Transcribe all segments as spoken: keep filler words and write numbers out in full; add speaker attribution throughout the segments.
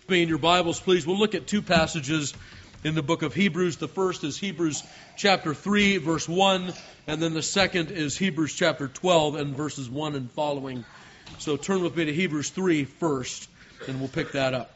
Speaker 1: me in your Bibles, please. We'll look at two passages in the book of Hebrews. The first is Hebrews chapter three, verse one, and then the second is Hebrews chapter twelve and verses one and following. So turn with me to Hebrews three first, and we'll pick that up.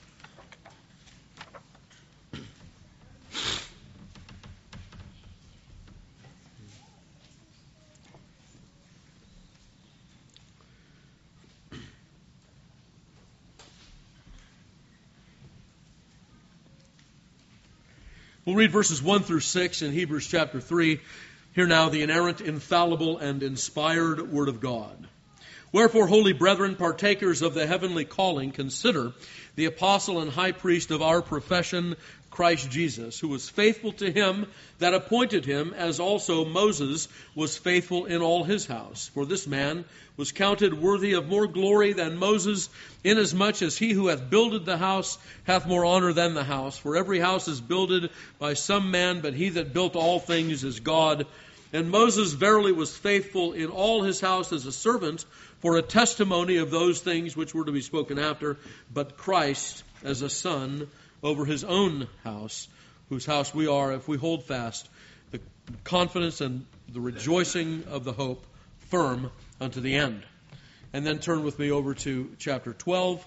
Speaker 1: We'll read verses one through six in Hebrews chapter three. Hear now the inerrant, infallible, and inspired Word of God. Wherefore, holy brethren, partakers of the heavenly calling, consider the apostle and high priest of our profession, Christ Jesus, who was faithful to him that appointed him, as also Moses was faithful in all his house. For this man was counted worthy of more glory than Moses, inasmuch as he who hath builded the house hath more honor than the house. For every house is builded by some man, but he that built all things is God. And Moses verily was faithful in all his house as a servant, for a testimony of those things which were to be spoken after, but Christ as a son over his own house, whose house we are, if we hold fast the confidence and the rejoicing of the hope firm unto the end. And then turn with me over to chapter twelve.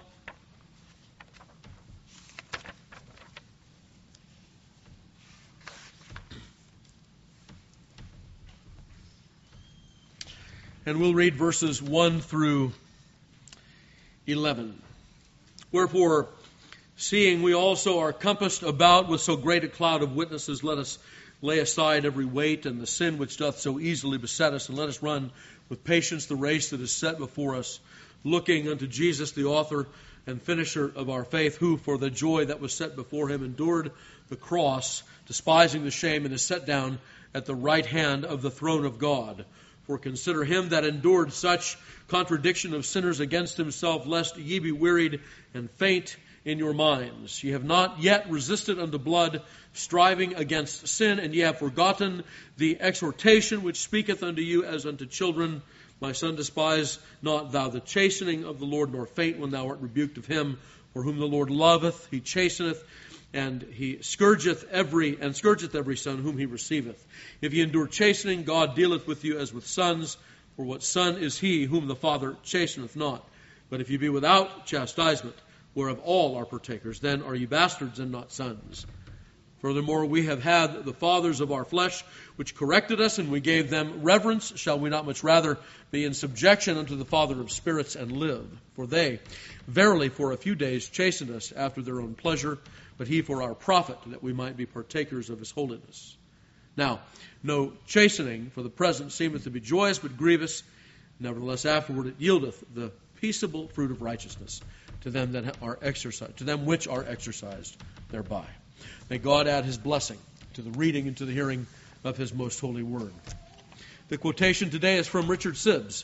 Speaker 1: And we'll read verses one through eleven. Wherefore, seeing we also are compassed about with so great a cloud of witnesses, let us lay aside every weight and the sin which doth so easily beset us, and let us run with patience the race that is set before us, looking unto Jesus, the author and finisher of our faith, who for the joy that was set before him endured the cross, despising the shame, and is set down at the right hand of the throne of God. For consider him that endured such contradiction of sinners against himself, lest ye be wearied and faint in your minds. Ye have not yet resisted unto blood, striving against sin, and ye have forgotten the exhortation which speaketh unto you as unto children. My son, despise not thou the chastening of the Lord, nor faint when thou art rebuked of him. For whom the Lord loveth, he chasteneth, and he scourgeth every and scourgeth every son whom he receiveth. If ye endure chastening, God dealeth with you as with sons. For what son is he whom the Father chasteneth not? But if ye be without chastisement, whereof all are partakers, then are ye bastards and not sons. Furthermore, we have had the fathers of our flesh, which corrected us, and we gave them reverence. Shall we not much rather be in subjection unto the Father of spirits and live? For they verily for a few days chastened us after their own pleasure, but he for our profit, that we might be partakers of his holiness. Now, no chastening for the present seemeth to be joyous, but grievous. Nevertheless, afterward it yieldeth the peaceable fruit of righteousness to them that are exercised, to them which are exercised thereby. May God add his blessing to the reading and to the hearing of his most holy word. The quotation today is from Richard Sibbes.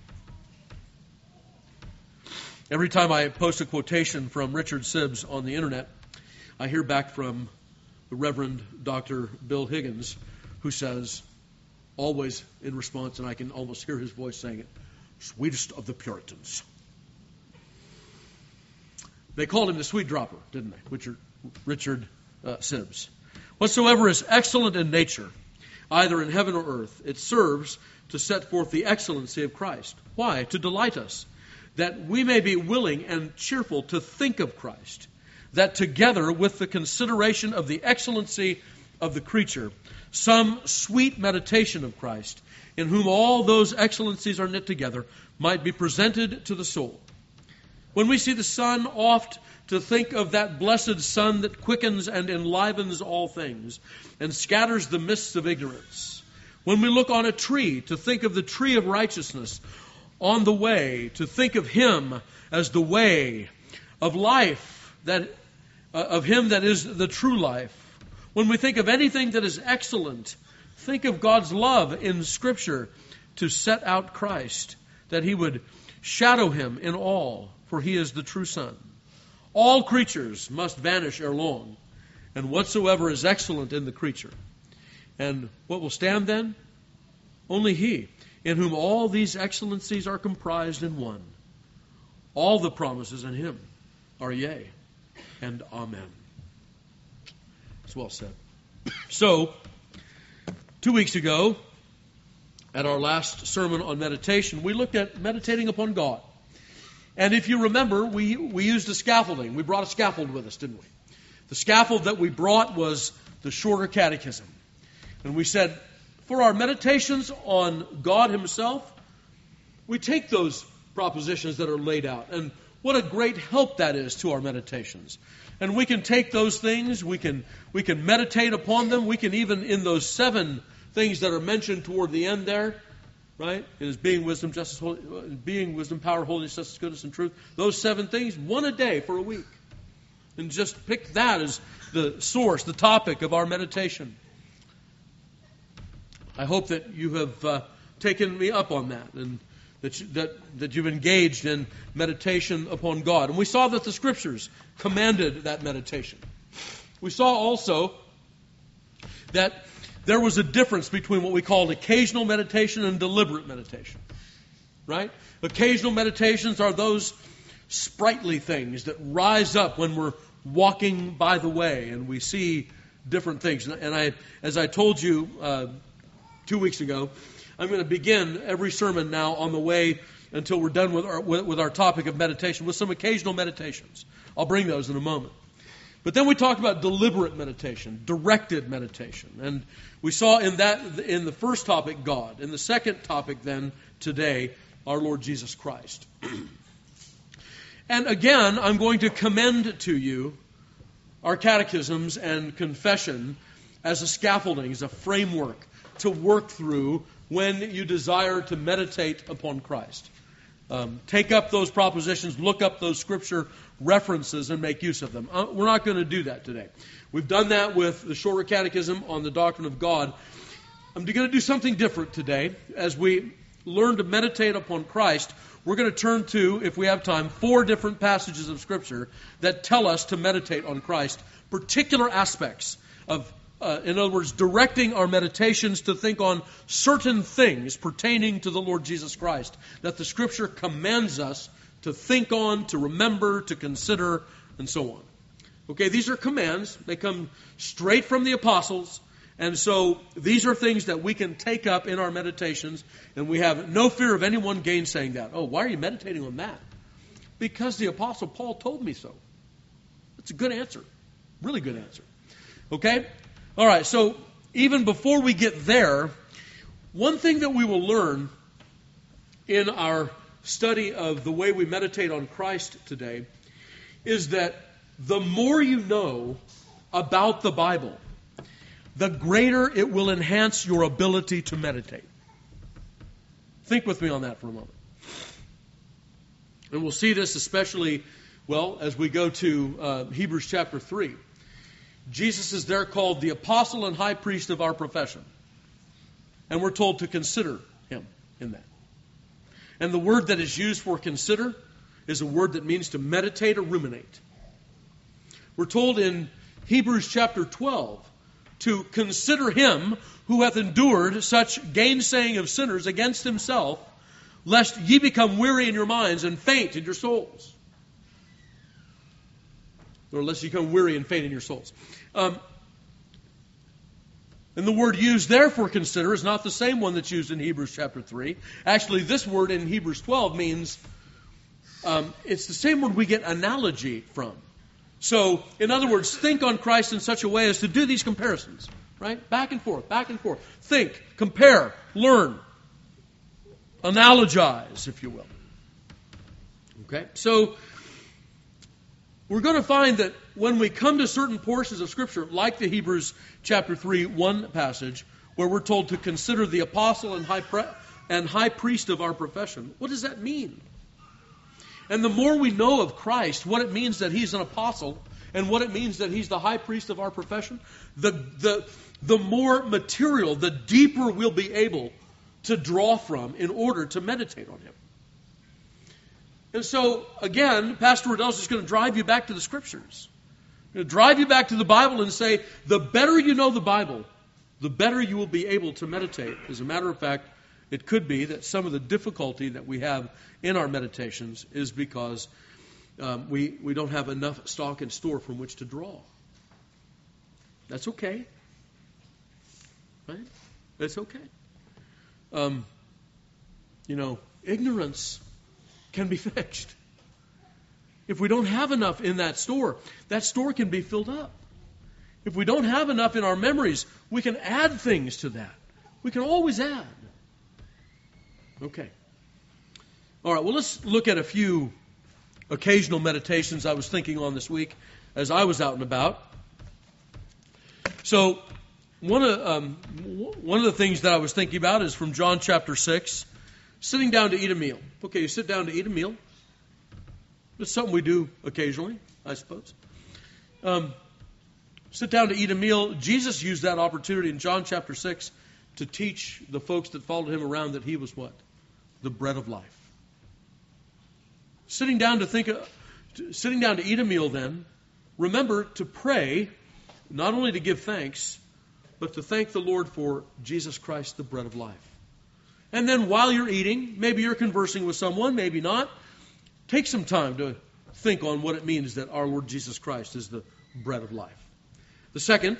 Speaker 1: Every time I post a quotation from Richard Sibbes on the internet, I hear back from the Reverend Doctor Bill Higgins, who says, always in response, and I can almost hear his voice saying it, sweetest of the Puritans. They called him the sweet dropper, didn't they? Richard, Richard uh, Sibbes. Whatsoever is excellent in nature, either in heaven or earth, it serves to set forth the excellency of Christ. Why? To delight us, that we may be willing and cheerful to think of Christ, that together with the consideration of the excellency of the creature, some sweet meditation of Christ, in whom all those excellencies are knit together, might be presented to the soul. When we see the sun, oft to think of that blessed sun that quickens and enlivens all things, and scatters the mists of ignorance. When we look on a tree, to think of the tree of righteousness on the way, to think of him as the way of life, that uh, of him that is the true life. When we think of anything that is excellent, think of God's love in Scripture to set out Christ, that he would shadow him in all, for he is the true Son. All creatures must vanish ere long, and whatsoever is excellent in the creature. And what will stand then? Only he, in whom all these excellencies are comprised in one. All the promises in him are yea, and amen. It's well said. So, two weeks ago, at our last sermon on meditation, we looked at meditating upon God. And if you remember, we, we used a scaffolding. We brought a scaffold with us, didn't we? The scaffold that we brought was the Shorter Catechism. And we said, for our meditations on God Himself, we take those propositions that are laid out. And what a great help that is to our meditations. And we can take those things, we can we can meditate upon them, we can even in those seven things that are mentioned toward the end there, right? It is being wisdom, justice, holy, being wisdom, power, holiness, justice, goodness, and truth. Those seven things, one a day for a week. And just pick that as the source, the topic of our meditation. I hope that you have uh, taken me up on that and that, you, that that you've engaged in meditation upon God. And we saw that the Scriptures commanded that meditation. We saw also that there was a difference between what we called occasional meditation and deliberate meditation. Right? Occasional meditations are those sprightly things that rise up when we're walking by the way and we see different things. And I, as I told you uh, two weeks ago, I'm going to begin every sermon now on the way until we're done with our, with, with our topic of meditation with some occasional meditations. I'll bring those in a moment. But then we talked about deliberate meditation, directed meditation. And we saw in that in the first topic, God. In the second topic then, today, our Lord Jesus Christ. And again, I'm going to commend to you our catechisms and confession as a scaffolding, as a framework to work through when you desire to meditate upon Christ. Um, take up those propositions, look up those Scripture references, and make use of them. Uh, we're not going to do that today. We've done that with the Shorter Catechism on the doctrine of God. I'm going to do something different today. As we learn to meditate upon Christ, we're going to turn to, if we have time, four different passages of Scripture that tell us to meditate on Christ, particular aspects of Uh, in other words, directing our meditations to think on certain things pertaining to the Lord Jesus Christ that the Scripture commands us to think on, to remember, to consider, and so on. Okay, these are commands. They come straight from the apostles, and so these are things that we can take up in our meditations, and we have no fear of anyone gainsaying that. Oh, why are you meditating on that? Because the apostle Paul told me so. That's a good answer. Really good answer. Okay? All right, so even before we get there, one thing that we will learn in our study of the way we meditate on Christ today is that the more you know about the Bible, the greater it will enhance your ability to meditate. Think with me on that for a moment. And we'll see this especially, well, as we go to uh, Hebrews chapter three. Jesus is there called the apostle and high priest of our profession. And we're told to consider him in that. And the word that is used for consider is a word that means to meditate or ruminate. We're told in Hebrews chapter twelve to consider him who hath endured such gainsaying of sinners against himself, lest ye become weary in your minds and faint in your souls. Or lest you become weary and faint in your souls. Um, and the word used there for consider is not the same one that's used in Hebrews chapter three. Actually, this word in Hebrews twelve means, um, it's the same word we get analogy from. So, in other words, think on Christ in such a way as to do these comparisons. Right? Back and forth, back and forth. Think, compare, learn, analogize, if you will. Okay? So, we're going to find that when we come to certain portions of Scripture, like the Hebrews chapter three, one passage, where we're told to consider the apostle and high, pre- and high priest of our profession, what does that mean? And the more we know of Christ, what it means that he's an apostle, and what it means that he's the high priest of our profession, the, the, the more material, the deeper we'll be able to draw from in order to meditate on him. And so, again, Pastor Riddell's is going to drive you back to the Scriptures. Going to drive you back to the Bible and say, the better you know the Bible, the better you will be able to meditate. As a matter of fact, it could be that some of the difficulty that we have in our meditations is because um, we, we don't have enough stock in store from which to draw. That's okay. Right? It's okay. Um, you know, ignorance can be fixed. If we don't have enough in that store, that store can be filled up. If we don't have enough in our memories, we can add things to that. We can always add. Okay. All right, well, let's look at a few occasional meditations I was thinking on this week as I was out and about. So, one of, um, one of the things that I was thinking about is from John chapter six, sitting down to eat a meal. Okay, you sit down to eat a meal. It's something we do occasionally, I suppose. Um, sit down to eat a meal. Jesus used that opportunity in John chapter six to teach the folks that followed him around that he was what? The bread of life. Sitting down to think, uh, sitting down to eat a meal then, remember to pray, not only to give thanks, but to thank the Lord for Jesus Christ, the bread of life. And then while you're eating, maybe you're conversing with someone, maybe not, take some time to think on what it means that our Lord Jesus Christ is the bread of life. The second,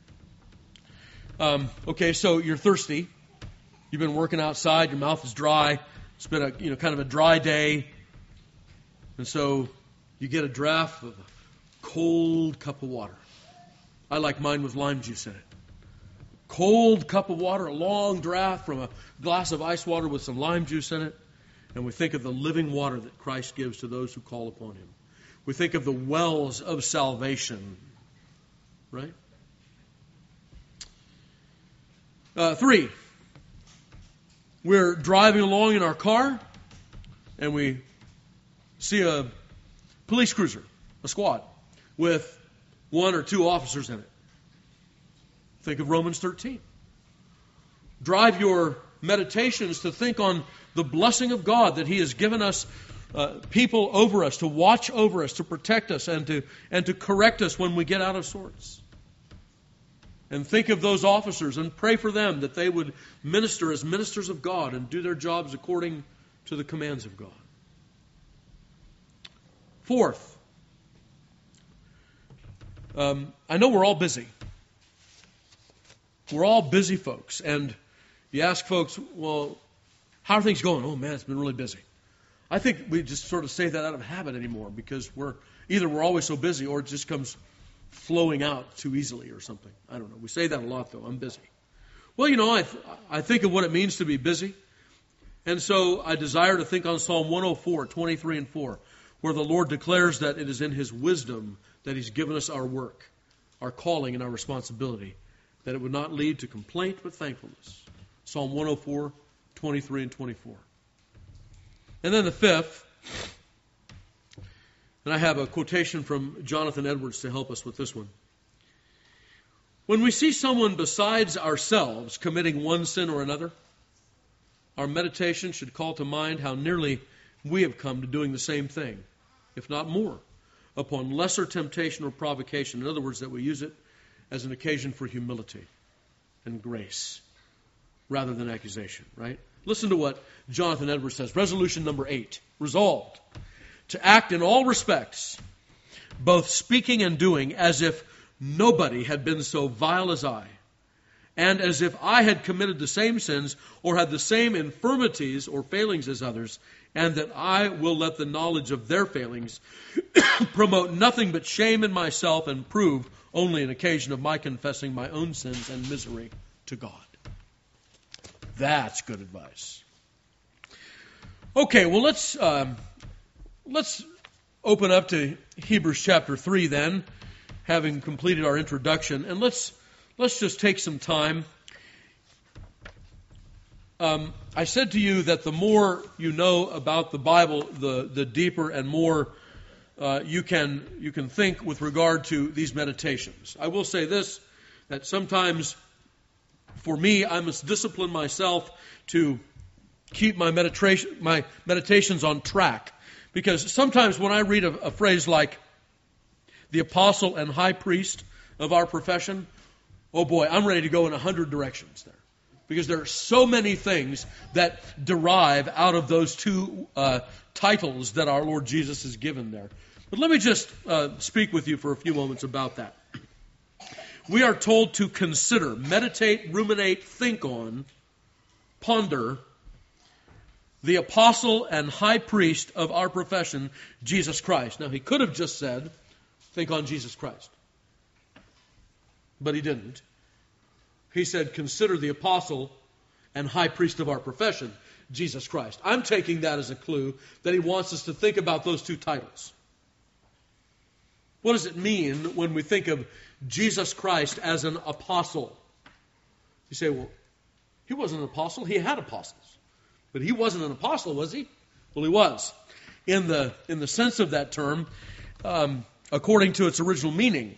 Speaker 1: um, okay, so you're thirsty. You've been working outside. Your mouth is dry. It's been a you know kind of a dry day. And so you get a draft of a cold cup of water. I like mine with lime juice in it. Cold cup of water, a long draft from a glass of ice water with some lime juice in it. And we think of the living water that Christ gives to those who call upon him. We think of the wells of salvation. Right? Uh, three, we're driving along in our car and we see a police cruiser, a squad, with one or two officers in it. Think of Romans thirteen. Drive your meditations to think on the blessing of God that he has given us uh, people over us, to watch over us, to protect us, and to and to correct us when we get out of sorts. And think of those officers and pray for them that they would minister as ministers of God and do their jobs according to the commands of God. Fourth, um, I know we're all busy. We're all busy folks. And you ask folks, well, how are things going? Oh, man, it's been really busy. I think we just sort of say that out of habit anymore because we're either we're always so busy or it just comes flowing out too easily or something. I don't know. We say that a lot, though. I'm busy. Well, you know, I th- I think of what it means to be busy. And so I desire to think on Psalm one oh four, twenty-three and four, where the Lord declares that it is in his wisdom that he's given us our work, our calling, and our responsibility, that it would not lead to complaint but thankfulness. Psalm one oh four, twenty-three and twenty-four. And then the fifth, and I have a quotation from Jonathan Edwards to help us with this one. When we see someone besides ourselves committing one sin or another, our meditation should call to mind how nearly we have come to doing the same thing, if not more, upon lesser temptation or provocation. In other words, that we use it as an occasion for humility and grace rather than accusation, right? Listen to what Jonathan Edwards says. Resolution number eight. Resolved to act in all respects, both speaking and doing, as if nobody had been so vile as I, and as if I had committed the same sins or had the same infirmities or failings as others, and that I will let the knowledge of their failings promote nothing but shame in myself and prove only an occasion of my confessing my own sins and misery to God. That's good advice. Okay, well, let's um, let's open up to Hebrews chapter three then, having completed our introduction, and let's let's just take some time. Um, I said to you that the more you know about the Bible, the the deeper and more uh, you can you can think with regard to these meditations. I will say this, that sometimes for me, I must discipline myself to keep my meditation my meditations on track, because sometimes when I read a, a phrase like the apostle and high priest of our profession, oh boy, I'm ready to go in a hundred directions there. Because there are so many things that derive out of those two uh, titles that our Lord Jesus has given there. But let me just uh, speak with you for a few moments about that. We are told to consider, meditate, ruminate, think on, ponder the apostle and high priest of our profession, Jesus Christ. Now, he could have just said, think on Jesus Christ. But he didn't. He said, consider the apostle and high priest of our profession, Jesus Christ. I'm taking that as a clue that he wants us to think about those two titles. What does it mean when we think of Jesus Christ as an apostle? You say, well, he wasn't an apostle. He had apostles. But he wasn't an apostle, was he? Well, he was. In the, in the sense of that term, um, according to its original meaning.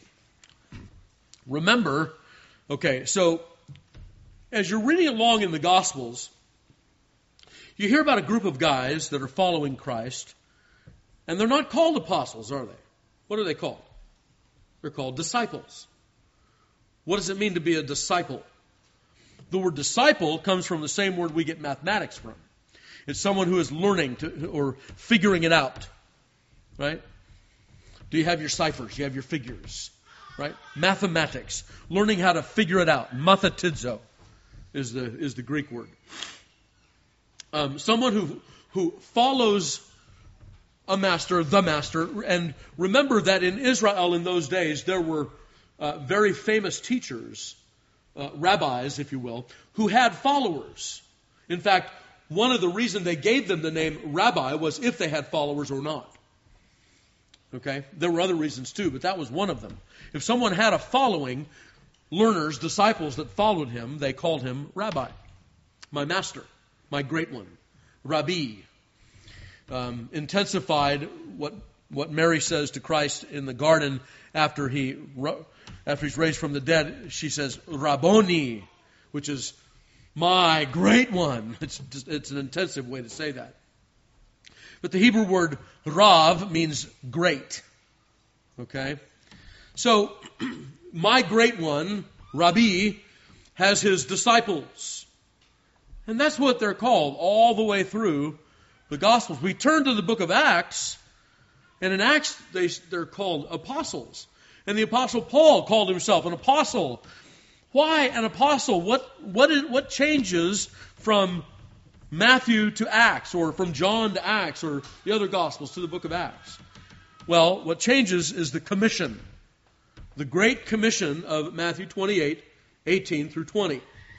Speaker 1: Remember, okay, so as you're reading along in the Gospels, you hear about a group of guys that are following Christ, and they're not called apostles, are they? What are they called? They're called disciples. What does it mean to be a disciple? The word disciple comes from the same word we get mathematics from. It's someone who is learning to, or figuring it out, right? Do you have your ciphers? Do you have your figures, right? Mathematics, learning how to figure it out. Mathetizo is the is the Greek word. Um, someone who who follows a master, the master. And remember that in Israel in those days, there were uh, very famous teachers, uh, rabbis, if you will, who had followers. In fact, one of the reasons they gave them the name rabbi was if they had followers or not. Okay? There were other reasons too, but that was one of them. If someone had a following, learners, disciples that followed him, they called him rabbi. My master, my great one, Rabbi. Um, intensified what what Mary says to Christ in the garden after he after he's raised from the dead. She says Rabboni, which is my great one. It's just, it's an intensive way to say that. But the Hebrew word Rav means great. Okay, so my great one, Rabbi, has his disciples, and that's what they're called all the way through the Gospels. We turn to the book of Acts, and in Acts they, they're called apostles. And the Apostle Paul called himself an apostle. Why an apostle? What, what, is, what changes from Matthew to Acts, or from John to Acts, or the other Gospels to the book of Acts? Well, what changes is the commission. The Great Commission of Matthew twenty-eight, eighteen through twenty.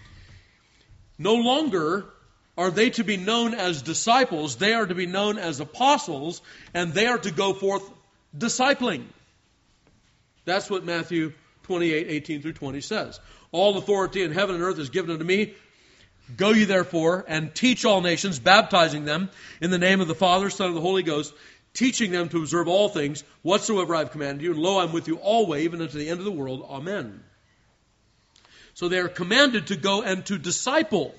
Speaker 1: No longer are they to be known as disciples, they are to be known as apostles, and they are to go forth discipling. That's what Matthew twenty-eight, eighteen through twenty says. All authority in heaven and earth is given unto me. Go ye therefore and teach all nations, baptizing them in the name of the Father, Son, and the Holy Ghost, teaching them to observe all things whatsoever I have commanded you. And lo, I am with you always, even unto the end of the world. Amen. So they are commanded to go and to disciple.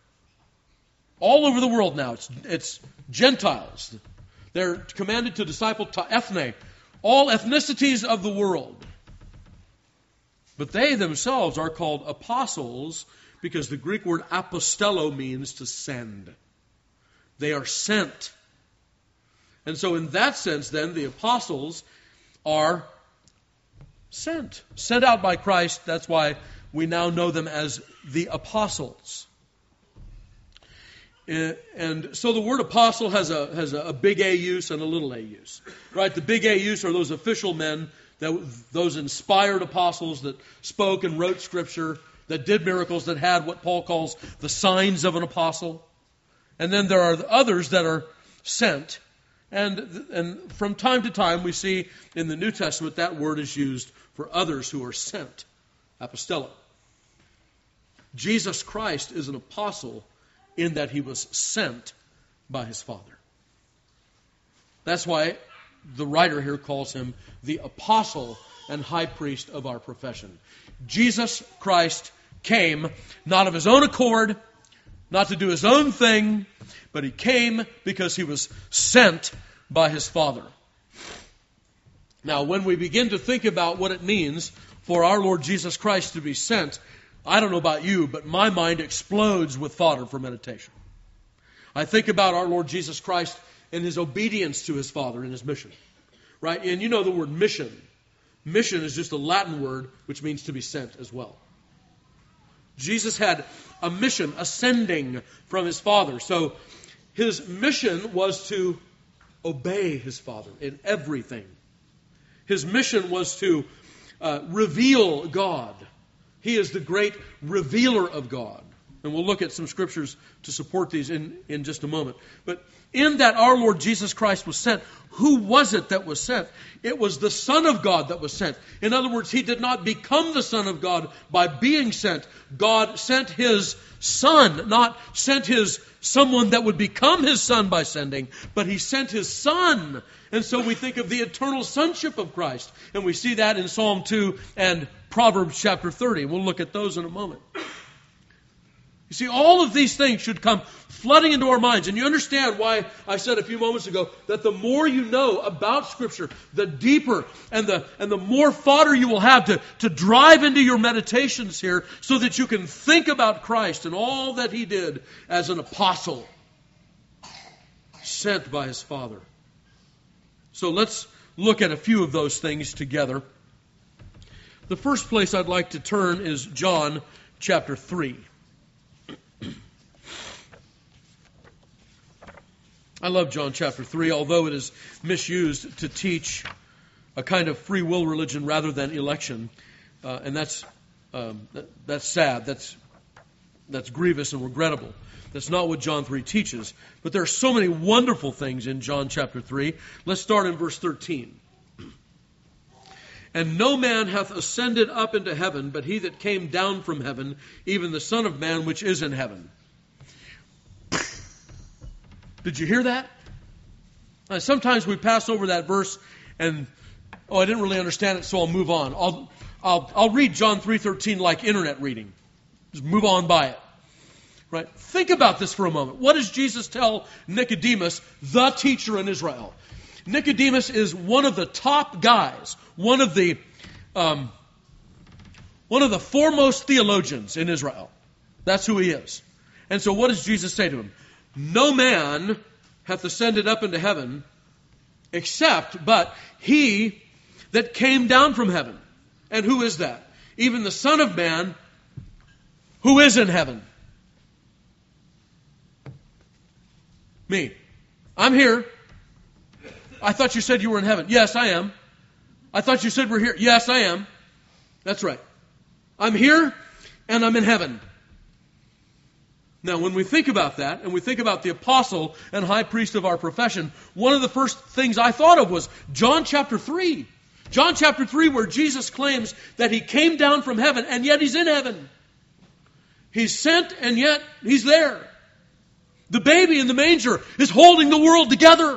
Speaker 1: All over the world now, it's, it's Gentiles. They're commanded to disciple ta ethne, all ethnicities of the world. But they themselves are called apostles because the Greek word apostello means to send. They are sent. And so in that sense, then, the apostles are sent. Sent out by Christ. That's why we now know them as the apostles. And so the word apostle has a has a big A use and a little a use. Right? The big A use are those official men, that those inspired apostles that spoke and wrote Scripture, that did miracles, that had what Paul calls the signs of an apostle. And then there are the others that are sent. And, and from time to time we see in the New Testament that word is used for others who are sent. Apostello. Jesus Christ is an apostle in that he was sent by his Father. That's why the writer here calls him the apostle and high priest of our profession. Jesus Christ came not of his own accord, not to do his own thing, but he came because he was sent by his Father. Now, when we begin to think about what it means for our Lord Jesus Christ to be sent, I don't know about you, but my mind explodes with fodder for meditation. I think about our Lord Jesus Christ and his obedience to his Father in his mission. right? And you know the word mission. Mission is just a Latin word which means to be sent as well. Jesus had a mission ascending from his Father. So his mission was to obey his Father in everything. His mission was to uh, reveal God. He is the great revealer of God. And we'll look at some scriptures to support these in, in just a moment. But in that our Lord Jesus Christ was sent, who was it that was sent? It was the Son of God that was sent. In other words, he did not become the Son of God by being sent. God sent his Son, not sent his someone that would become his Son by sending, but he sent his Son. And so we think of the eternal sonship of Christ. And we see that in Psalm two and Proverbs chapter thirty. We'll look at those in a moment. You see, all of these things should come flooding into our minds. And you understand why I said a few moments ago that the more you know about Scripture, the deeper and the and the more fodder you will have to, to drive into your meditations here so that you can think about Christ and all that he did as an apostle sent by his Father. So let's look at a few of those things together. The first place I'd like to turn is John chapter three. I love John chapter three, although it is misused to teach a kind of free will religion rather than election. Uh, and that's um, that, that's sad. That's that's grievous and regrettable. That's not what John three teaches. But there are so many wonderful things in John chapter three. Let's start in verse thirteen. And no man hath ascended up into heaven, but he that came down from heaven, even the Son of Man which is in heaven. Did you hear that? Uh, sometimes we pass over that verse and, oh, I didn't really understand it, so I'll move on. I'll I'll, I'll read John three thirteen like internet reading. Just move on by it. Right? Think about this for a moment. What does Jesus tell Nicodemus, the teacher in Israel? Nicodemus is one of the top guys, one of the um, one of the foremost theologians in Israel. That's who he is. And so what does Jesus say to him? No man hath ascended up into heaven, except but he that came down from heaven. And who is that? Even the Son of Man who is in heaven. Me. I'm here. I thought you said you were in heaven. Yes, I am. I thought you said we're here. Yes, I am. That's right. I'm here and I'm in heaven. Now, when we think about that, and we think about the apostle and high priest of our profession, one of the first things I thought of was John chapter three. John chapter three, where Jesus claims that he came down from heaven, and yet he's in heaven. He's sent, and yet he's there. The baby in the manger is holding the world together.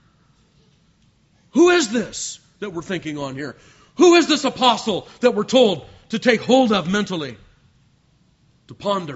Speaker 1: Who is this that we're thinking on here? Who is this apostle that we're told to take hold of mentally? To ponder.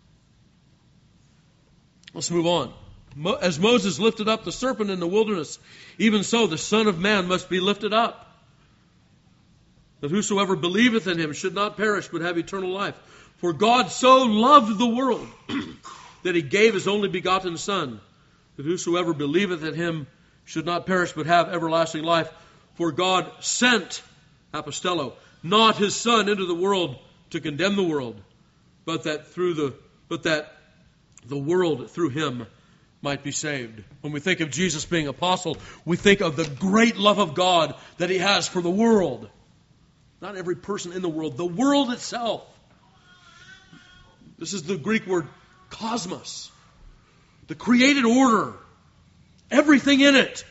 Speaker 1: Let's move on. As Moses lifted up the serpent in the wilderness, even so the Son of Man must be lifted up, that whosoever believeth in him should not perish but have eternal life. For God so loved the world that he gave his only begotten Son, that whosoever believeth in him should not perish but have everlasting life. For God sent, apostello, not his Son into the world to condemn the world, but that through the but that the world through him might be saved. When we think of Jesus being apostle, we think of the great love of God that he has for the world. Not every person in the world, the world itself. This is the Greek word cosmos. The created order. Everything in it.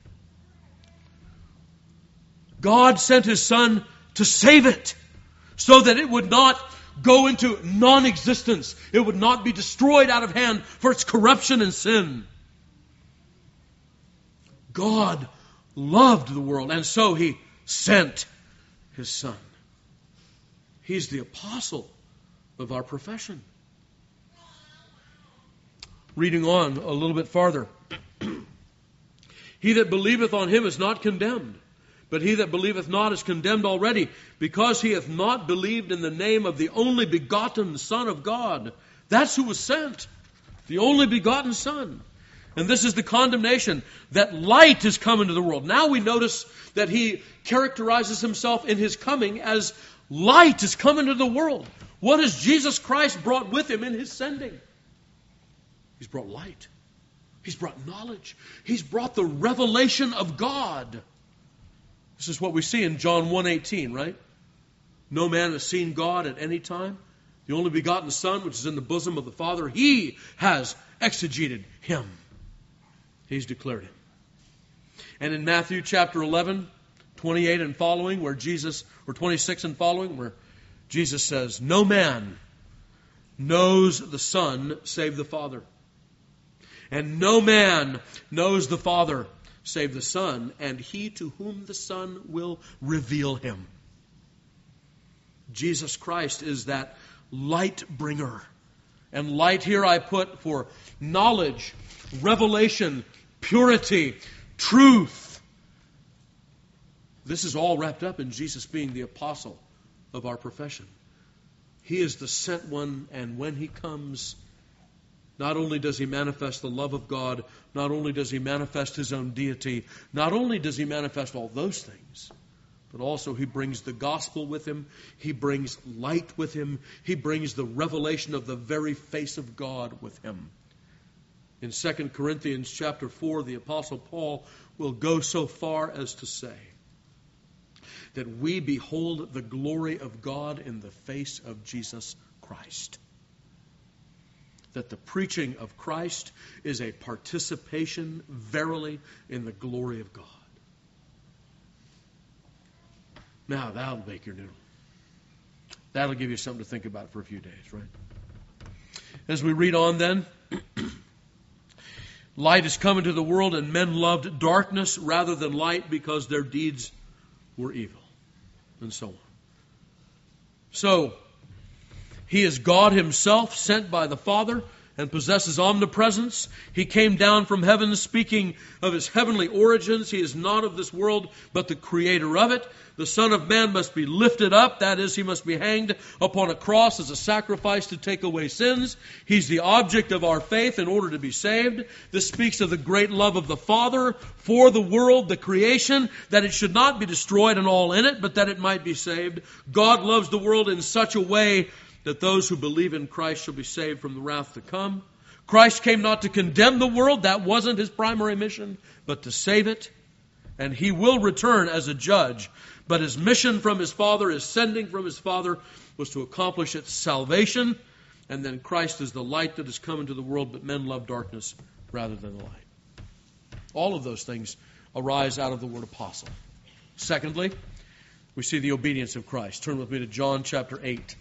Speaker 1: God sent his Son to save it so that it would not go into non-existence. It would not be destroyed out of hand for its corruption and sin. God loved the world, and so he sent his Son. He's the apostle of our profession. Reading on a little bit farther. He that believeth on him is not condemned. But he that believeth not is condemned already, because he hath not believed in the name of the only begotten Son of God. That's who was sent. The only begotten Son. And this is the condemnation, that light is come into the world. Now we notice that he characterizes himself in his coming as light is come into the world. What has Jesus Christ brought with him in his sending? He's brought light. He's brought knowledge. He's brought the revelation of God. This is what we see in John one eighteen, right? No man has seen God at any time. The only begotten Son, which is in the bosom of the Father, He has exegeted Him. He's declared Him. And in Matthew chapter eleven, twenty-eight and following, where Jesus, or twenty-six and following, where Jesus says, no man knows the Son save the Father. And no man knows the Father save the Son, and he to whom the Son will reveal Him. Jesus Christ is that light bringer. And light here I put for knowledge, revelation, purity, truth. This is all wrapped up in Jesus being the apostle of our profession. He is the sent one, and when He comes, not only does He manifest the love of God, not only does He manifest His own deity, not only does He manifest all those things, but also He brings the gospel with Him. He brings light with Him. He brings the revelation of the very face of God with Him. In Second Corinthians chapter four, the Apostle Paul will go so far as to say that we behold the glory of God in the face of Jesus Christ. That the preaching of Christ is a participation, verily, in the glory of God. Now, that'll make your noodle. That'll give you something to think about for a few days, right? As we read on then, light is come into the world, and men loved darkness rather than light because their deeds were evil, and so on. So, He is God Himself, sent by the Father, and possesses omnipresence. He came down from heaven speaking of His heavenly origins. He is not of this world, but the creator of it. The Son of Man must be lifted up. That is, He must be hanged upon a cross as a sacrifice to take away sins. He's the object of our faith in order to be saved. This speaks of the great love of the Father for the world, the creation, that it should not be destroyed and all in it, but that it might be saved. God loves the world in such a way that those who believe in Christ shall be saved from the wrath to come. Christ came not to condemn the world. That wasn't His primary mission, but to save it. And He will return as a judge. But His mission from His Father, His sending from His Father, was to accomplish its salvation. And then Christ is the light that has come into the world, but men love darkness rather than the light. All of those things arise out of the word apostle. Secondly, we see the obedience of Christ. Turn with me to John chapter eight.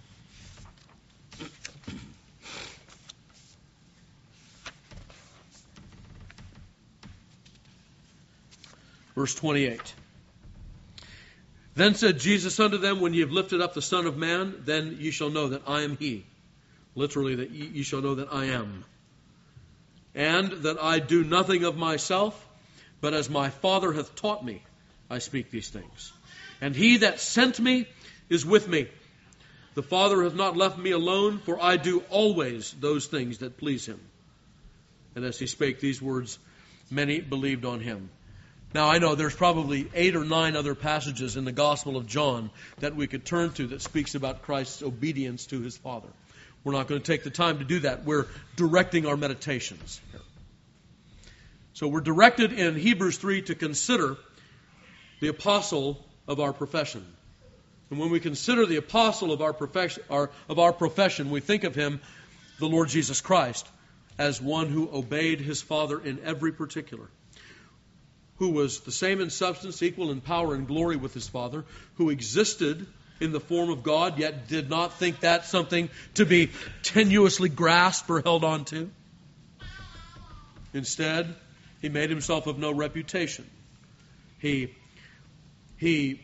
Speaker 1: Verse twenty-eight. Then said Jesus unto them, when ye have lifted up the Son of Man, then ye shall know that I am He. Literally, that ye, ye shall know that I am. And that I do nothing of myself, but as my Father hath taught me, I speak these things. And He that sent me is with me. The Father hath not left me alone, for I do always those things that please Him. And as He spake these words, many believed on Him. Now, I know there's probably eight or nine other passages in the Gospel of John that we could turn to that speaks about Christ's obedience to His Father. We're not going to take the time to do that. We're directing our meditations here. So we're directed in Hebrews three to consider the apostle of our profession. And when we consider the apostle of our profession, our, of our profession, we think of him, the Lord Jesus Christ, as one who obeyed His Father in every particular, who was the same in substance, equal in power and glory with His Father, who existed in the form of God, yet did not think that something to be tenuously grasped or held on to. Instead, He made Himself of no reputation. He, he,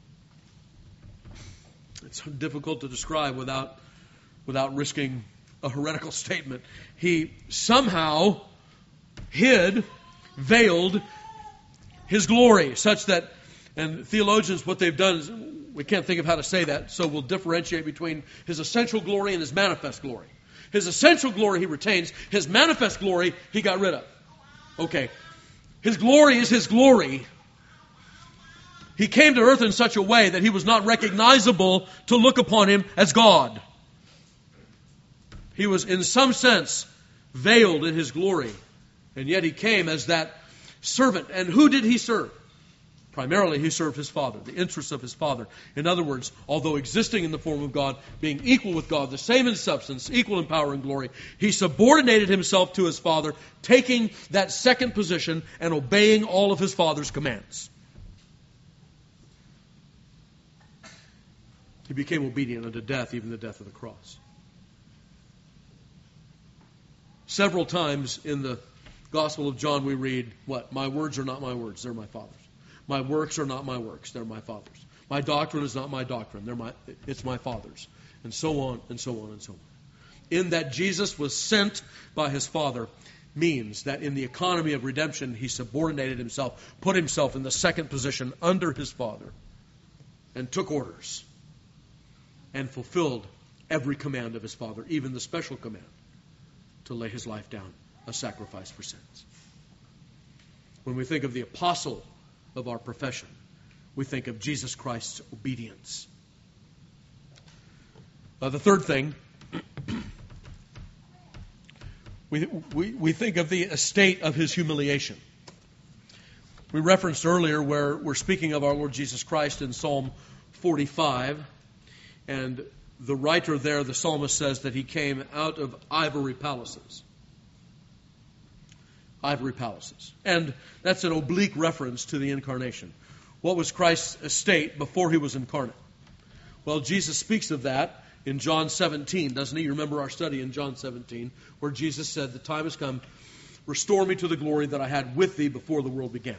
Speaker 1: it's difficult to describe without, without risking a heretical statement. He somehow hid, veiled His glory, such that, and theologians, what they've done is, we can't think of how to say that, so we'll differentiate between His essential glory and His manifest glory. His essential glory He retains, His manifest glory He got rid of. Okay. His glory is His glory. He came to earth in such a way that He was not recognizable to look upon Him as God. He was, in some sense, veiled in His glory. And yet He came as that servant. And who did He serve? Primarily, He served His Father, the interests of His Father. In other words, although existing in the form of God, being equal with God, the same in substance, equal in power and glory, He subordinated Himself to His Father, taking that second position and obeying all of His Father's commands. He became obedient unto death, even the death of the cross. Several times in the Gospel of John we read, what? My words are not my words, they're my Father's. My works are not my works, they're my Father's. My doctrine is not my doctrine, they're my, it's my Father's. And so on, and so on, and so on. In that Jesus was sent by His Father means that in the economy of redemption, He subordinated Himself, put Himself in the second position under His Father, and took orders, and fulfilled every command of His Father, even the special command to lay His life down, a sacrifice for sins. When we think of the apostle of our profession, we think of Jesus Christ's obedience. Uh, the third thing, we, we, we think of the estate of His humiliation. We referenced earlier where we're speaking of our Lord Jesus Christ in Psalm forty-five, and the writer there, the psalmist, says that He came out of ivory palaces. Ivory palaces. And that's an oblique reference to the incarnation. What was Christ's estate before He was incarnate? Well, Jesus speaks of that in John seventeen, doesn't He? You remember our study in John seventeen, where Jesus said, the time has come, restore me to the glory that I had with Thee before the world began.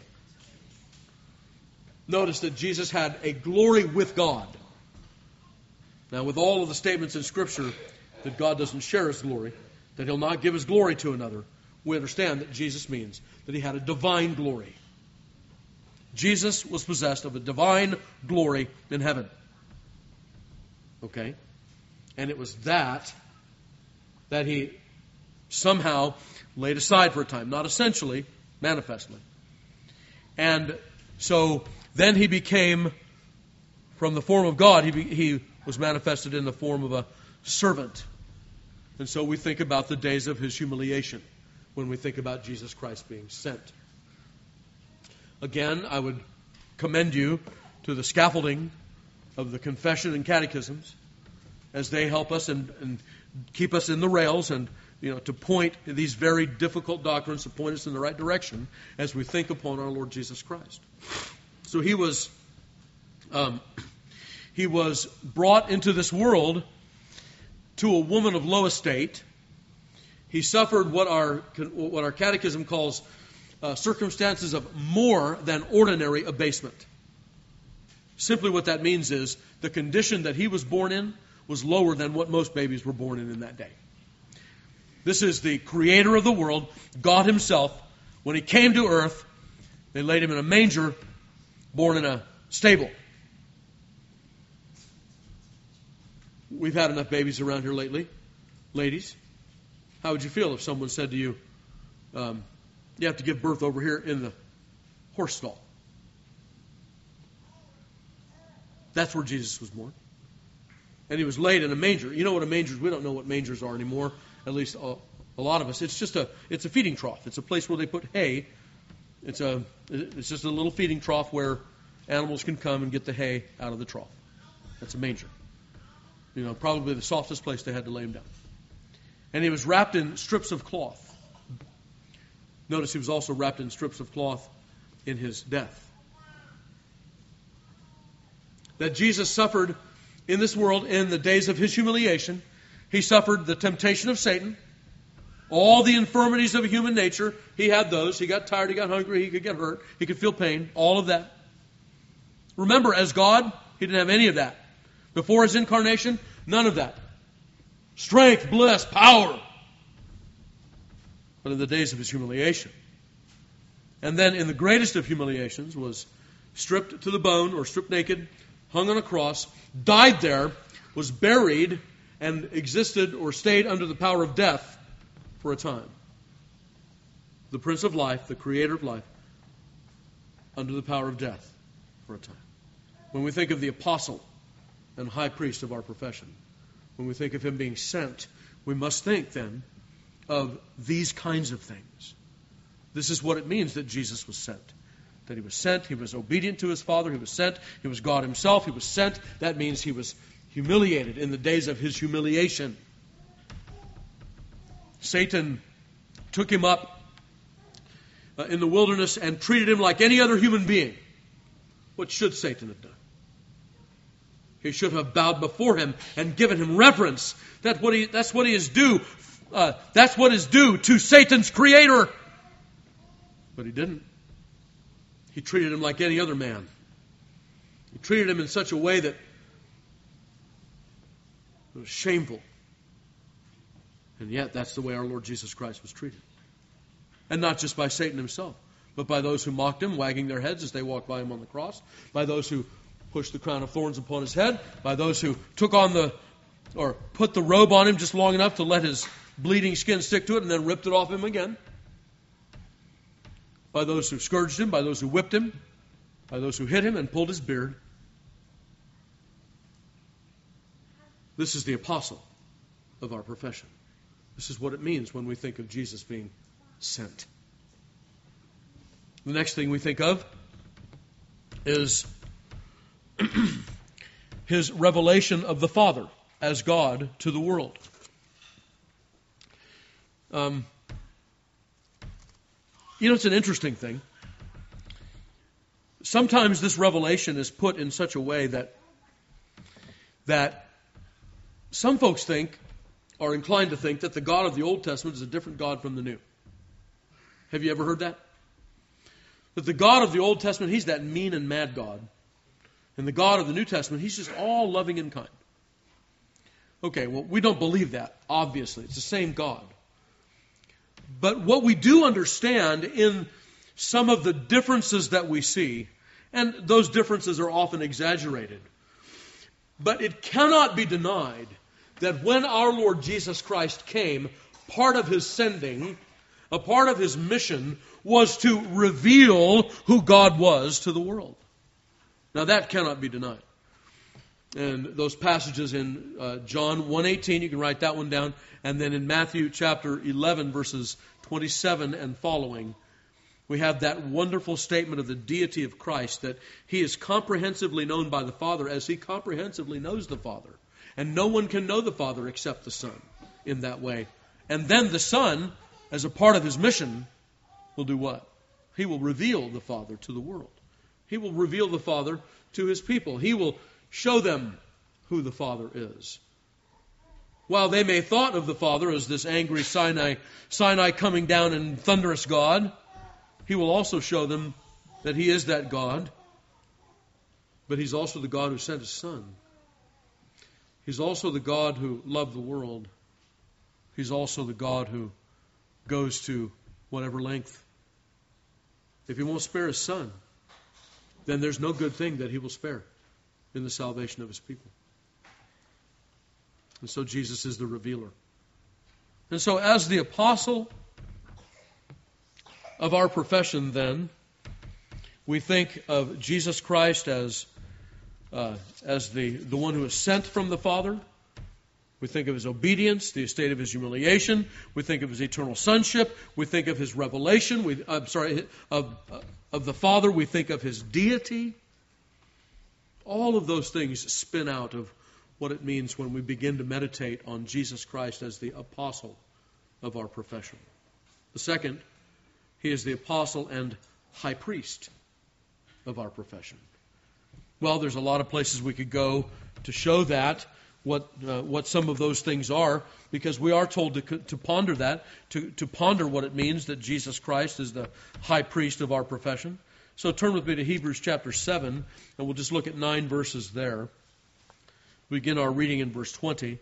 Speaker 1: Notice that Jesus had a glory with God. Now, with all of the statements in Scripture that God doesn't share His glory, that He'll not give His glory to another, we understand that Jesus means that He had a divine glory. Jesus was possessed of a divine glory in heaven. Okay? And it was that that He somehow laid aside for a time. Not essentially, manifestly. And so then He became, from the form of God, He, be, he was manifested in the form of a servant. And so we think about the days of His humiliation when we think about Jesus Christ being sent. Again, I would commend you to the scaffolding of the confession and catechisms as they help us and, and keep us in the rails and, you know, to point these very difficult doctrines, to point us in the right direction as we think upon our Lord Jesus Christ. So He was, um, He was brought into this world to a woman of low estate. He suffered what our what our catechism calls uh, circumstances of more than ordinary abasement. Simply what that means is the condition that He was born in was lower than what most babies were born in in that day. This is the Creator of the world, God Himself. When He came to earth, they laid Him in a manger, born in a stable. We've had enough babies around here lately. Ladies, how would you feel if someone said to you, um, you have to give birth over here in the horse stall? That's where Jesus was born. And He was laid in a manger. You know what a manger is? We don't know what mangers are anymore, at least a, a lot of us. It's just a it's a feeding trough. It's a place where they put hay. It's a it's just a little feeding trough where animals can come and get the hay out of the trough. That's a manger. You know, probably the softest place they had to lay Him down. And He was wrapped in strips of cloth. Notice He was also wrapped in strips of cloth in His death. That Jesus suffered in this world in the days of His humiliation. He suffered the temptation of Satan. All the infirmities of human nature, He had those. He got tired, He got hungry, He could get hurt, He could feel pain, all of that. Remember, as God, He didn't have any of that. Before His incarnation, none of that. Strength, bliss, power. But in the days of His humiliation. And then in the greatest of humiliations was stripped to the bone or stripped naked, hung on a cross, died there, was buried, and existed or stayed under the power of death for a time. the Prince of Life, the Creator of life, under the power of death for a time. When we think of the apostle and high priest of our profession, when we think of him being sent, we must think then of these kinds of things. This is what it means that Jesus was sent. That he was sent, he was obedient to his Father, he was sent, he was God himself, he was sent. That means he was humiliated in the days of his humiliation. Satan took him up uh, in the wilderness and treated him like any other human being. What should Satan have done? He should have bowed before him and given him reverence. That's what he, that's what he is due. Uh, that's what is due to Satan's creator. But he didn't. He treated him like any other man. He treated him in such a way that it was shameful. And yet that's the way our Lord Jesus Christ was treated. And not just by Satan himself, but by those who mocked him, wagging their heads as they walked by him on the cross, by those who pushed the crown of thorns upon his head, by those who took on the, or put the robe on him just long enough to let his bleeding skin stick to it and then ripped it off him again, by those who scourged him, by those who whipped him, by those who hit him and pulled his beard. This is the apostle of our profession. This is what it means when we think of Jesus being sent. The next thing we think of is his revelation of the Father as God to the world. Um, you know, it's an interesting thing. Sometimes this revelation is put in such a way that that some folks think, are inclined to think, that the God of the Old Testament is a different God from the New. Have you ever heard that? That the God of the Old Testament, he's that mean and mad God. And the God of the New Testament, he's just all loving and kind. Okay, well, we don't believe that, obviously. It's the same God. But what we do understand in some of the differences that we see, and those differences are often exaggerated, but it cannot be denied that when our Lord Jesus Christ came, part of his sending, a part of his mission, was to reveal who God was to the world. Now that cannot be denied. And those passages in uh, John one eighteen, you can write that one down, and then in Matthew chapter eleven, verses twenty-seven and following, we have that wonderful statement of the deity of Christ, that he is comprehensively known by the Father as he comprehensively knows the Father. And no one can know the Father except the Son in that way. And then the Son, as a part of his mission, will do what? He will reveal the Father to the world. He will reveal the Father to his people. He will show them who the Father is. While they may thought of the Father as this angry Sinai, Sinai coming down and thunderous God, he will also show them that he is that God, but he's also the God who sent his Son. He's also the God who loved the world. He's also the God who goes to whatever length. If he won't spare his Son, then there's no good thing that he will spare in the salvation of his people. And so Jesus is the revealer. And so as the apostle of our profession, then, we think of Jesus Christ as uh, as the, the one who is sent from the Father. We think of his obedience, the estate of his humiliation. We think of his eternal sonship. We think of his revelation. We, I'm sorry, of, of the Father. We think of his deity. All of those things spin out of what it means when we begin to meditate on Jesus Christ as the apostle of our profession. The second, he is the apostle and high priest of our profession. Well, there's a lot of places we could go to show that, what uh, what some of those things are, because we are told to, to ponder that, to, to ponder what it means that Jesus Christ is the high priest of our profession. So turn with me to Hebrews chapter seven, and we'll just look at nine verses there. We begin our reading in verse twenty.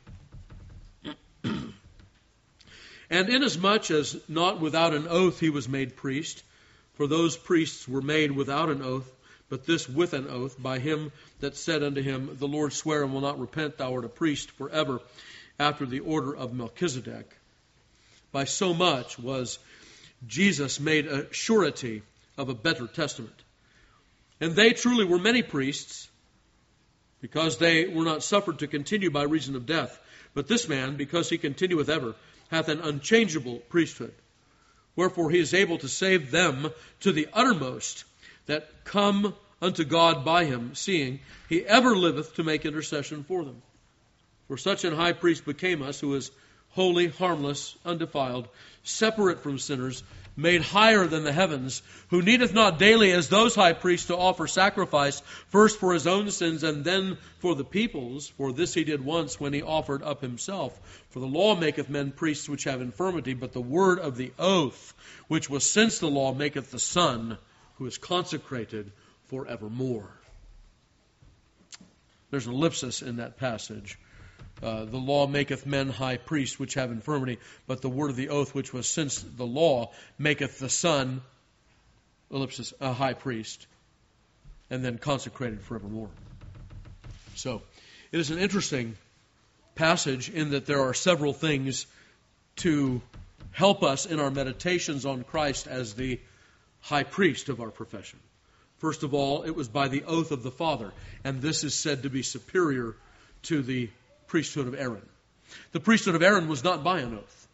Speaker 1: And inasmuch as not without an oath he was made priest, for those priests were made without an oath, but this with an oath, by him that said unto him, The Lord sware and will not repent, thou art a priest forever, after the order of Melchizedek. By so much was Jesus made a surety of a better testament. And they truly were many priests, because they were not suffered to continue by reason of death. But this man, because he continueth ever, hath an unchangeable priesthood. Wherefore he is able to save them to the uttermost that come unto God by him, seeing he ever liveth to make intercession for them. For such an high priest became us, who is holy, harmless, undefiled, separate from sinners, made higher than the heavens, who needeth not daily as those high priests to offer sacrifice, first for his own sins and then for the people's. For this he did once when he offered up himself. For the law maketh men priests which have infirmity, but the word of the oath, which was since the law, maketh the Son, who is consecrated forevermore. There's an ellipsis in that passage. Uh, the law maketh men high priests which have infirmity, but the word of the oath which was since the law maketh the Son, ellipsis, a high priest, and then consecrated forevermore. So, it is an interesting passage in that there are several things to help us in our meditations on Christ as the high priest of our profession. First of all, it was by the oath of the Father, and this is said to be superior to the priesthood of Aaron. The priesthood of Aaron was not by an oath.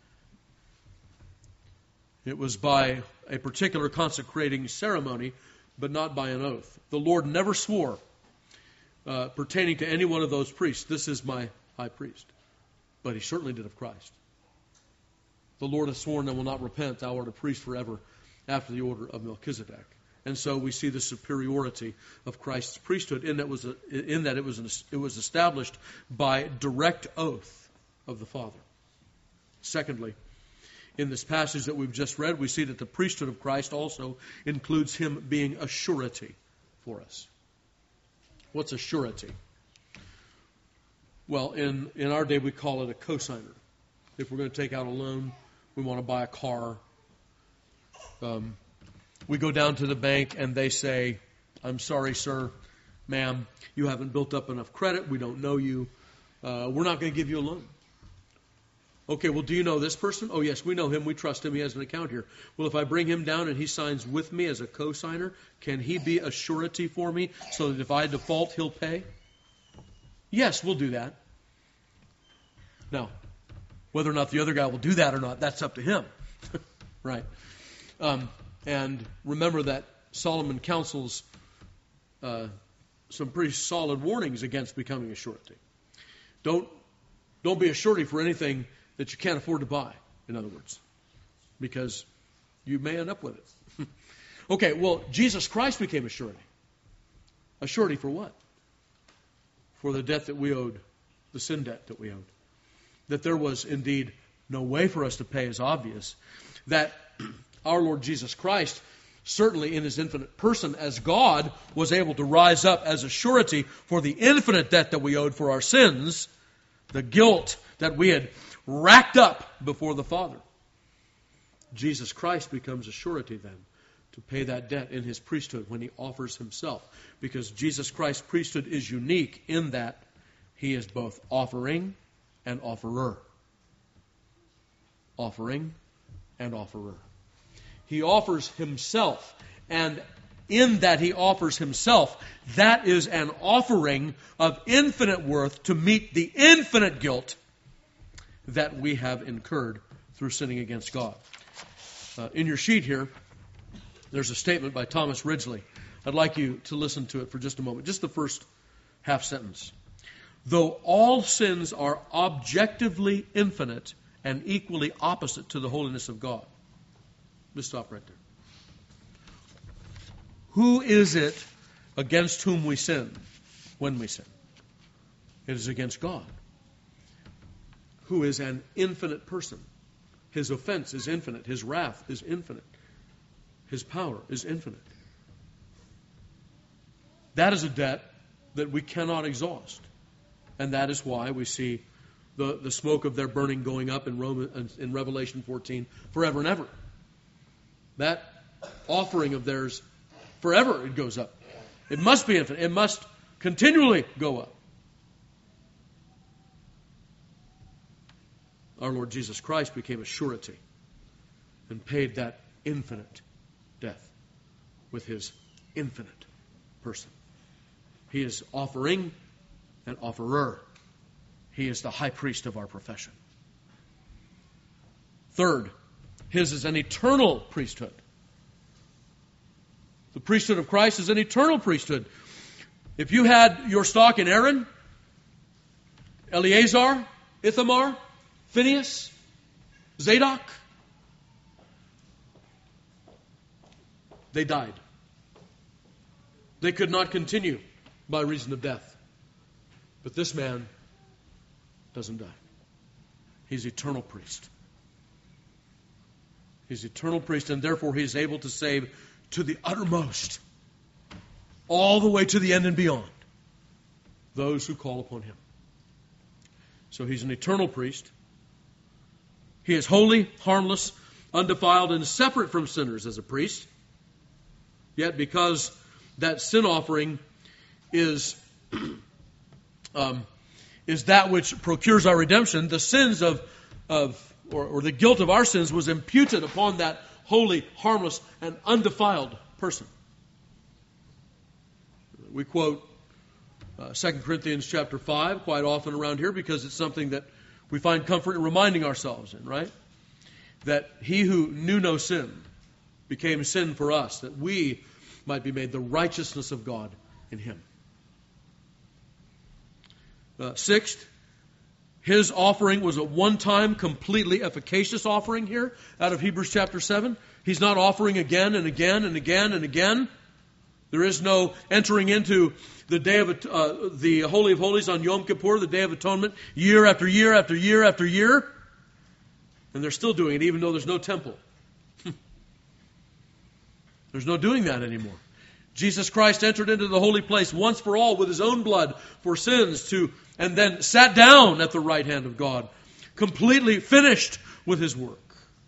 Speaker 1: It was by a particular consecrating ceremony, but not by an oath. The Lord never swore uh, pertaining to any one of those priests, "This is my high priest." But he certainly did of Christ. The Lord has sworn and will not repent, "Thou art a priest forever, after the order of Melchizedek." And so we see the superiority of Christ's priesthood in that, was a, in that it, was, it was established by direct oath of the Father. Secondly, in this passage that we've just read, we see that the priesthood of Christ also includes him being a surety for us. What's a surety? Well, in, in our day we call it a cosigner. If we're going to take out a loan, we want to buy a car, um, we go down to the bank and they say, "I'm sorry, sir, ma'am, you haven't built up enough credit. We don't know you. Uh, we're not going to give you a loan." Okay, well, do you know this person? "Oh, yes, we know him. We trust him. He has an account here." "Well, if I bring him down and he signs with me as a cosigner, can he be a surety for me so that if I default, he'll pay?" "Yes, we'll do that." Now, whether or not the other guy will do that or not, that's up to him. Right. Um, and remember that Solomon counsels uh, some pretty solid warnings against becoming a surety. Don't, don't be a surety for anything that you can't afford to buy, in other words, because you may end up with it. Okay, well, Jesus Christ became a surety. A surety for what? For the debt that we owed, the sin debt that we owed. That there was indeed no way for us to pay is obvious. That our Lord Jesus Christ, certainly in his infinite person as God, was able to rise up as a surety for the infinite debt that we owed for our sins, the guilt that we had racked up before the Father. Jesus Christ becomes a surety then to pay that debt in his priesthood when he offers himself. Because Jesus Christ's priesthood is unique in that he is both offering and offerer. Offering and offerer. He offers himself, and in that he offers himself, that is an offering of infinite worth to meet the infinite guilt that we have incurred through sinning against God. Uh, in your sheet here, there's a statement by Thomas Ridgely. I'd like you to listen to it for just a moment, just the first half sentence. "Though all sins are objectively infinite and equally opposite to the holiness of God." Let's stop right there. Who is it against whom we sin when we sin? It is against God, who is an infinite person. His offense is infinite. His wrath is infinite. His power is infinite. That is a debt that we cannot exhaust. And that is why we see the, the smoke of their burning going up in, Roman, in Revelation fourteen forever and ever. That offering of theirs, forever it goes up. It must be infinite. It must continually go up. Our Lord Jesus Christ became a surety and paid that infinite death with his infinite person. He is offering and offerer. He is the high priest of our profession. Third, his is an eternal priesthood. The priesthood of Christ is an eternal priesthood. If you had your stock in Aaron, Eleazar, Ithamar, Phinehas, Zadok, they died. They could not continue by reason of death. But this man doesn't die. He's eternal priest. He's eternal priest, and therefore he is able to save to the uttermost, all the way to the end and beyond, those who call upon him. So he's an eternal priest. He is holy, harmless, undefiled, and separate from sinners as a priest. Yet because that sin offering is, um, is that which procures our redemption, the sins of, of or, or the guilt of our sins was imputed upon that holy, harmless, and undefiled person. We quote uh, Second Corinthians chapter five quite often around here because it's something that we find comfort in reminding ourselves in, right? That he who knew no sin became sin for us, that we might be made the righteousness of God in him. Uh, sixth, his offering was a one-time, completely efficacious offering here out of Hebrews chapter seven. He's not offering again and again and again and again. There is no entering into the day of uh, the Holy of Holies on Yom Kippur, the Day of Atonement, year after year after year after year. And they're still doing it even though there's no temple. There's no doing that anymore. Jesus Christ entered into the holy place once for all with his own blood for sins to, and then sat down at the right hand of God, completely finished with his work.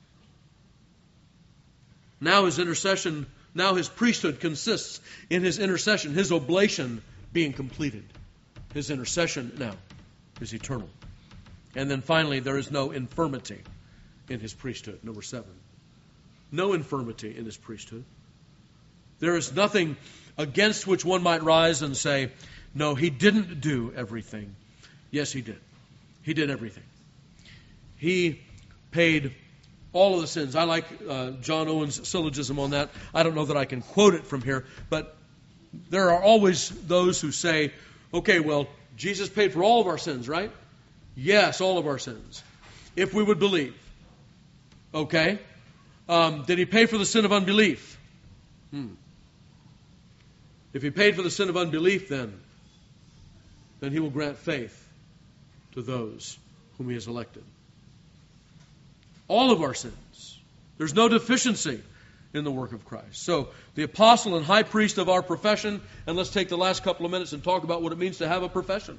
Speaker 1: Now his intercession, now his priesthood consists in his intercession, his oblation being completed. His intercession now is eternal. And then finally, there is no infirmity in his priesthood. Number seven. No infirmity in his priesthood. There is nothing against which one might rise and say, no, he didn't do everything. Yes, he did. He did everything. He paid all of the sins. I like uh, John Owen's syllogism on that. I don't know that I can quote it from here, but there are always those who say, okay, well, Jesus paid for all of our sins, right? Yes, all of our sins. If we would believe. Okay. Um, did he pay for the sin of unbelief? Hmm. If he paid for the sin of unbelief, then, then he will grant faith to those whom he has elected. All of our sins. There's no deficiency in the work of Christ. So, the apostle and high priest of our profession, and let's take the last couple of minutes and talk about what it means to have a profession.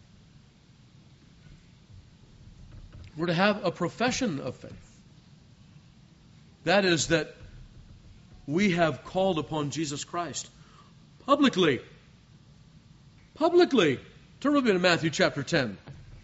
Speaker 1: We're to have a profession of faith. That is that we have called upon Jesus Christ publicly. Publicly. Turn with me to Matthew chapter ten.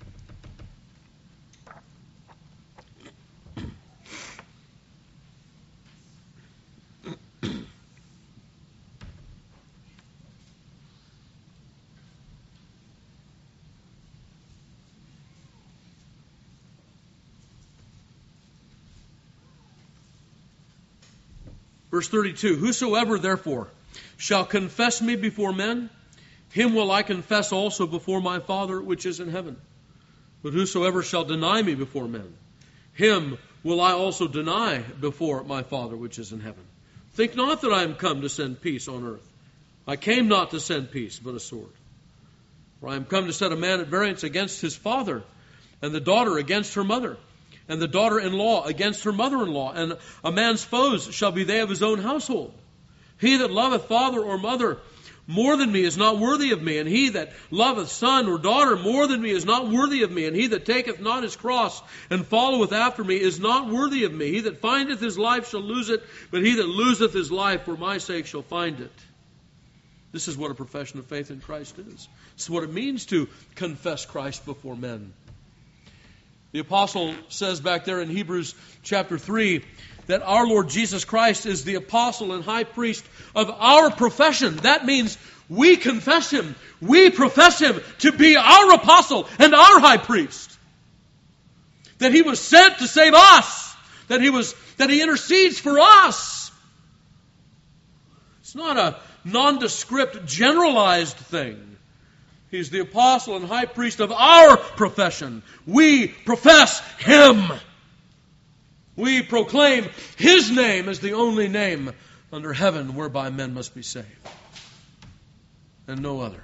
Speaker 1: Verse thirty-two, whosoever therefore shall confess me before men, him will I confess also before my Father which is in heaven. But whosoever shall deny me before men, him will I also deny before my Father which is in heaven. Think not that I am come to send peace on earth. I came not to send peace, but a sword. For I am come to set a man at variance against his father, and the daughter against her mother, and the daughter-in-law against her mother-in-law, and a man's foes shall be they of his own household. He that loveth father or mother more than me is not worthy of me, and he that loveth son or daughter more than me is not worthy of me, and he that taketh not his cross and followeth after me is not worthy of me. He that findeth his life shall lose it, but he that loseth his life for my sake shall find it. This is what a profession of faith in Christ is. This is what it means to confess Christ before men. The apostle says back there in Hebrews chapter three that our Lord Jesus Christ is the apostle and high priest of our profession. That means we confess Him. We profess Him to be our apostle and our high priest. That He was sent to save us. That He was, that He intercedes for us. It's not a nondescript, generalized thing. He's the apostle and high priest of our profession. We profess Him. We proclaim His name as the only name under heaven whereby men must be saved. And no other.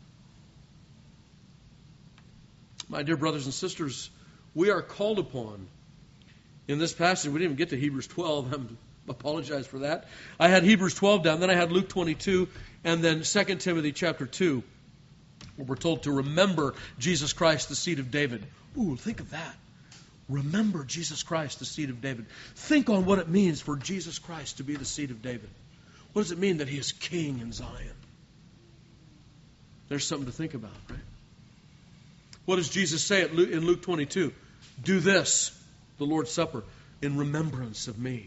Speaker 1: My dear brothers and sisters, we are called upon in this passage. We didn't even get to Hebrews twelve. I apologize for that. I had Hebrews twelve down, then I had Luke twenty-two, and then Second Timothy chapter two. Where we're told to remember Jesus Christ, the seed of David. Ooh, think of that. Remember Jesus Christ, the seed of David. Think on what it means for Jesus Christ to be the seed of David. What does it mean that He is king in Zion? There's something to think about, right? What does Jesus say in Luke twenty-two? Do this, the Lord's Supper, in remembrance of me.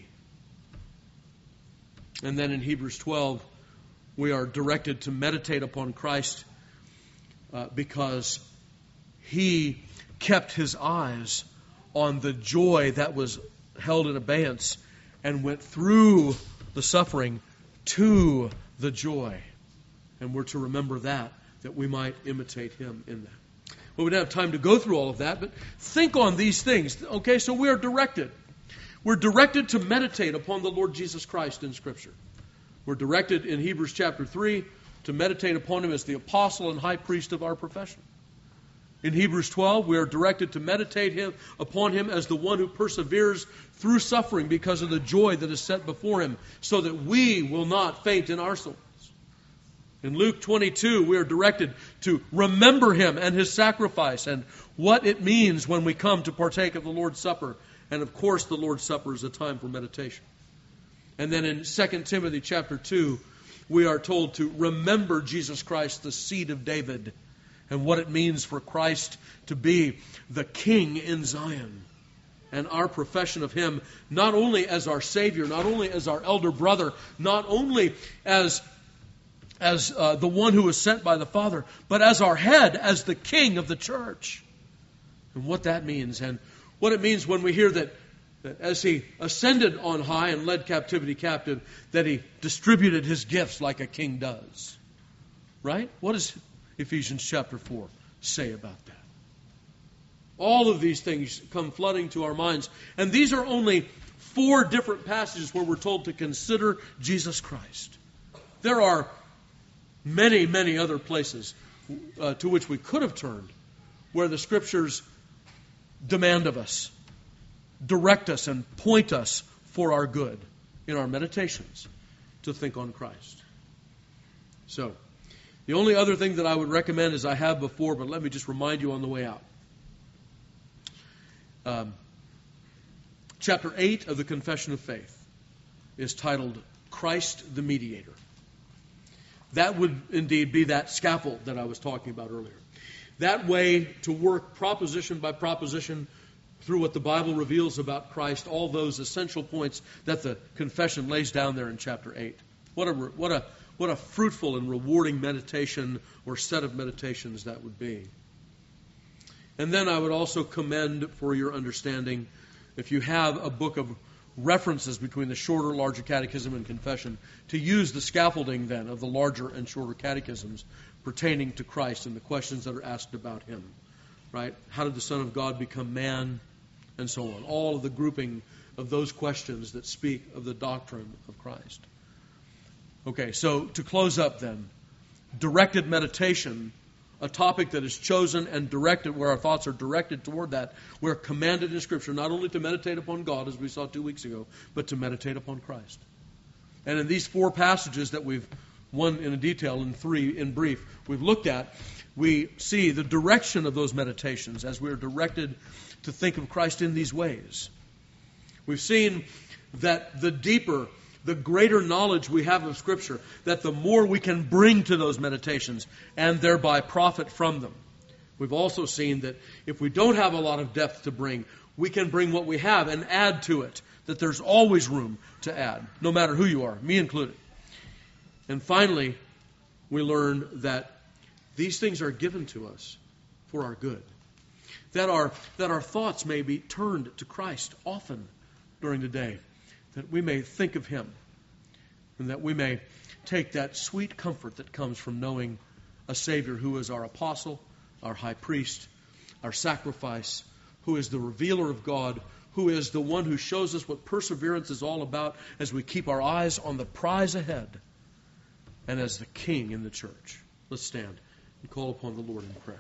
Speaker 1: And then in Hebrews twelve, we are directed to meditate upon Christ Uh, because He kept His eyes on the joy that was held in abeyance and went through the suffering to the joy. And we're to remember that, that we might imitate Him in that. Well, we don't have time to go through all of that, but think on these things. Okay, so we are directed. We're directed to meditate upon the Lord Jesus Christ in Scripture. We're directed in Hebrews chapter three to meditate upon Him as the apostle and high priest of our profession. In Hebrews twelve, we are directed to meditate him, upon Him as the one who perseveres through suffering because of the joy that is set before Him, so that we will not faint in our souls. In Luke twenty-two, we are directed to remember Him and His sacrifice and what it means when we come to partake of the Lord's Supper. And of course, the Lord's Supper is a time for meditation. And then in Second Timothy chapter two, we are told to remember Jesus Christ, the seed of David, and what it means for Christ to be the King in Zion. And our profession of Him, not only as our Savior, not only as our elder brother, not only as, as uh, the one who was sent by the Father, but as our head, as the King of the church. And what that means, and what it means when we hear that that as He ascended on high and led captivity captive, that He distributed His gifts like a king does. Right? What does Ephesians chapter four say about that? All of these things come flooding to our minds. And these are only four different passages where we're told to consider Jesus Christ. There are many, many other places uh, to which we could have turned where the Scriptures demand of us, direct us and point us for our good in our meditations to think on Christ. So, the only other thing that I would recommend is I have before, but let me just remind you on the way out. Um, chapter eight of the Confession of Faith is titled Christ the Mediator. That would indeed be that scaffold that I was talking about earlier. That way to work proposition by proposition through what the Bible reveals about Christ, all those essential points that the confession lays down there in chapter eight. What a, what a, what a fruitful and rewarding meditation or set of meditations that would be. And then I would also commend for your understanding, if you have a book of references between the shorter, larger catechism and confession, to use the scaffolding then of the larger and shorter catechisms pertaining to Christ and the questions that are asked about Him. Right? How did the Son of God become man? And so on. All of the grouping of those questions that speak of the doctrine of Christ. Okay, so to close up then, directed meditation, a topic that is chosen and directed, where our thoughts are directed toward that. We're commanded in Scripture not only to meditate upon God, as we saw two weeks ago, but to meditate upon Christ. And in these four passages that we've, one in detail and three in brief, we've looked at, we see the direction of those meditations as we are directed to think of Christ in these ways. We've seen that the deeper, the greater knowledge we have of Scripture, that the more we can bring to those meditations and thereby profit from them. We've also seen that if we don't have a lot of depth to bring, we can bring what we have and add to it, that there's always room to add, no matter who you are, me included. And finally, we learn that these things are given to us for our good, that our, that our thoughts may be turned to Christ often during the day, that we may think of Him, and that we may take that sweet comfort that comes from knowing a Savior who is our apostle, our high priest, our sacrifice, who is the revealer of God, who is the one who shows us what perseverance is all about as we keep our eyes on the prize ahead, and as the King in the church. Let's stand and call upon the Lord in prayer.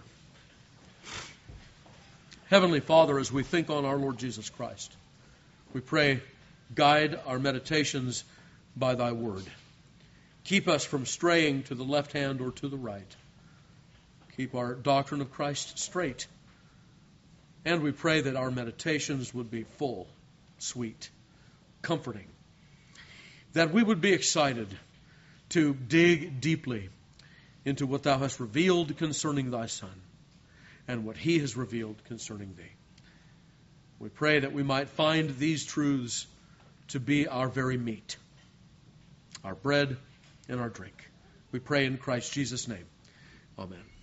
Speaker 1: Heavenly Father, as we think on our Lord Jesus Christ, we pray, guide our meditations by Thy word. Keep us from straying to the left hand or to the right. Keep our doctrine of Christ straight. And we pray that our meditations would be full, sweet, comforting. That we would be excited to dig deeply into what Thou hast revealed concerning Thy Son and what He has revealed concerning Thee. We pray that we might find these truths to be our very meat, our bread and our drink. We pray in Christ Jesus' name. Amen.